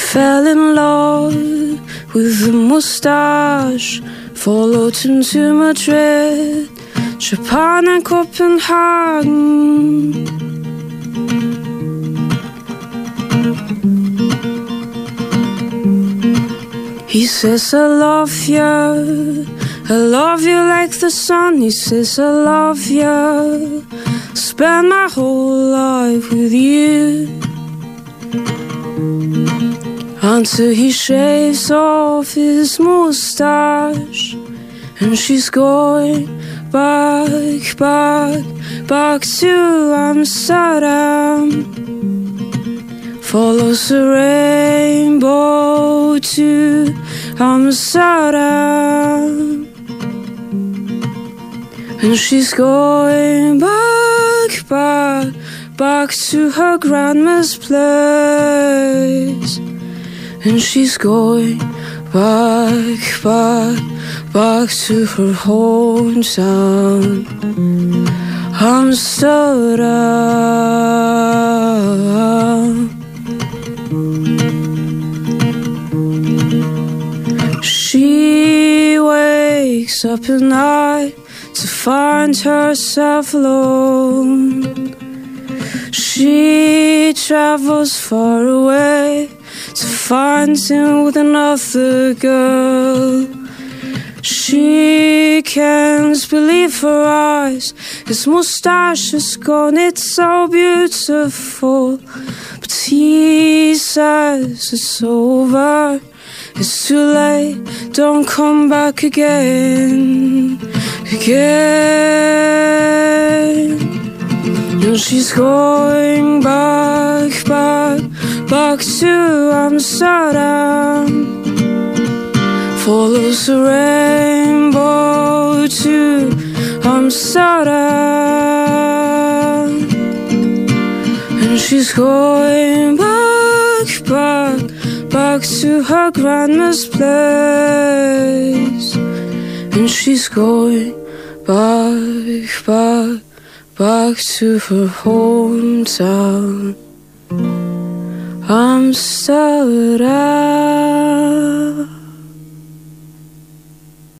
fell in love with a moustache, followed him to Madrid, Japan and Copenhagen. He says I love you like the sun. He says I love you, spend my whole life with you, until he shaves off his moustache and she's going back to Amsterdam. Follows the rainbow to Amsterdam, and she's going back to her grandma's place, and she's going back to her hometown, Amsterdam. She wakes up at night to find herself alone. She travels far away to find him with another girl. She can't believe her eyes. His moustache is gone, it's so beautiful. But he says it's over, it's too late, don't come back again. And she's going back to Amsterdam. Follows the rainbow to Amsterdam, and she's going back to her grandma's place, and she's going back to her hometown, Amsterdam.